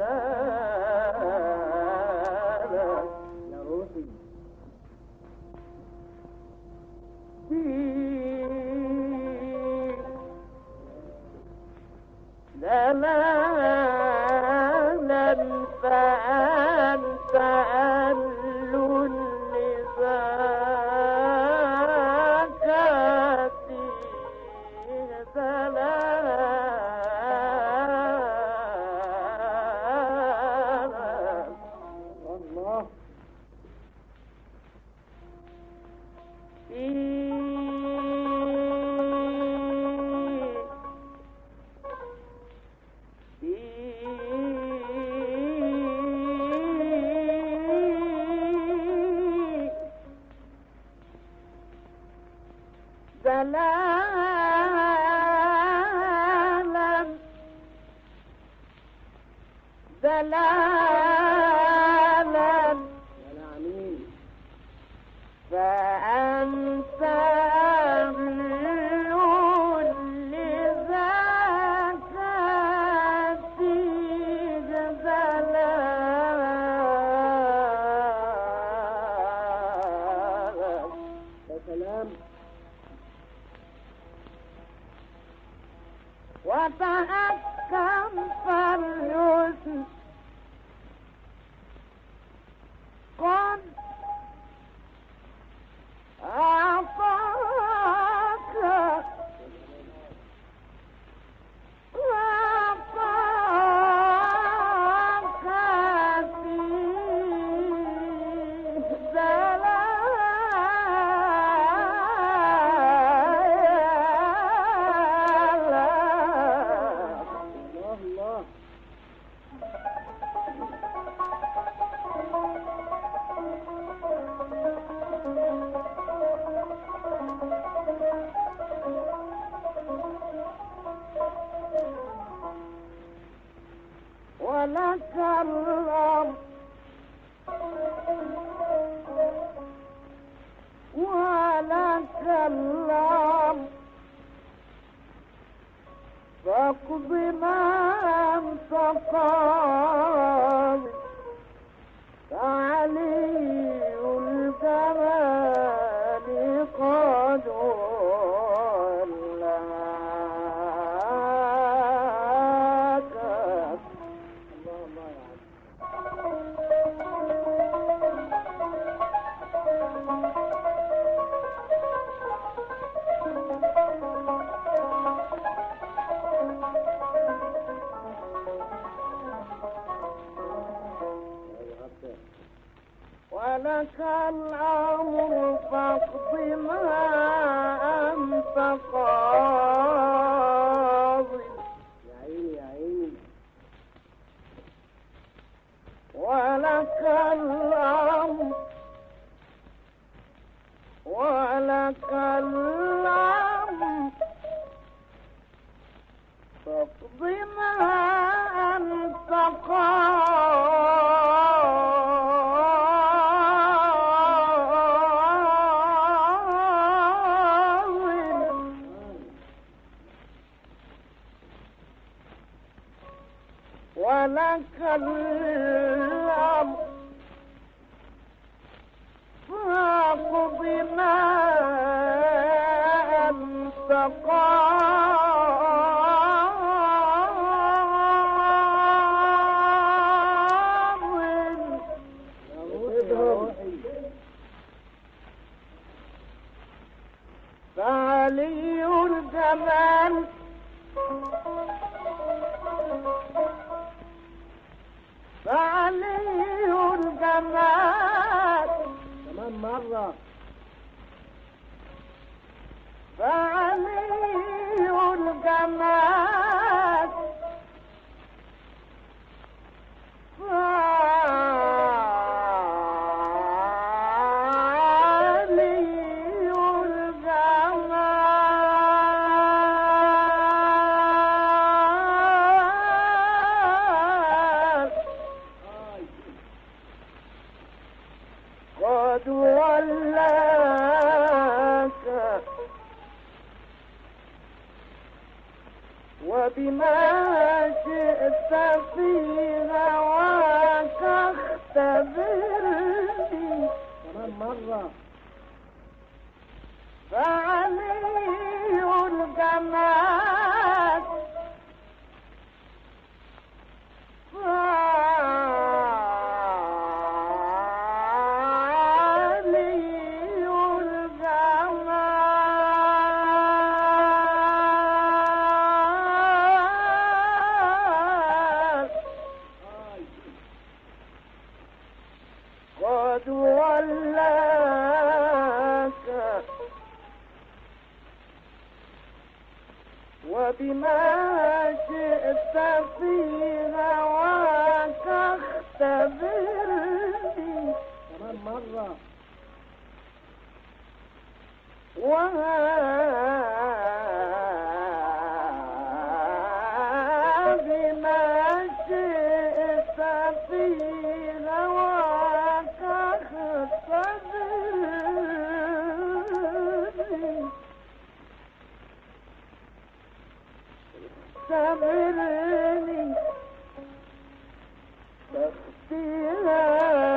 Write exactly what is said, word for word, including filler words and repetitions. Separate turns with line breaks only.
يا روحي
لا لا لا فأنت أهل لذاك
الله
دلالا دلالا
العميل
فأنت أهل لذاك دلالا.
يا سلام
وتحكم فالحسن قد أعطاك وأعطاك في
الله الله
ولك الأمر ولك الأمر فاقض ما أنت قاض فعلي الجمال قد ولاك.
الله الله يا عم
ولك الأمر فاقض ما أنت قاض
يا عيني يا عيني
ولك الأمر ولك الأمر فاقض ما أنت قاض ولك الأمر فاقض ما أنت قاض.
يا روحي
فعلي الجمال فعلي وبما شئت في هواك اختبرني
كمان مرة.
فعلي الجمال قد ولاك وبما شئت في هواك اختبرني
كمان مرة.
وبما شئت في هواك اختبرني اختبرني فاختياري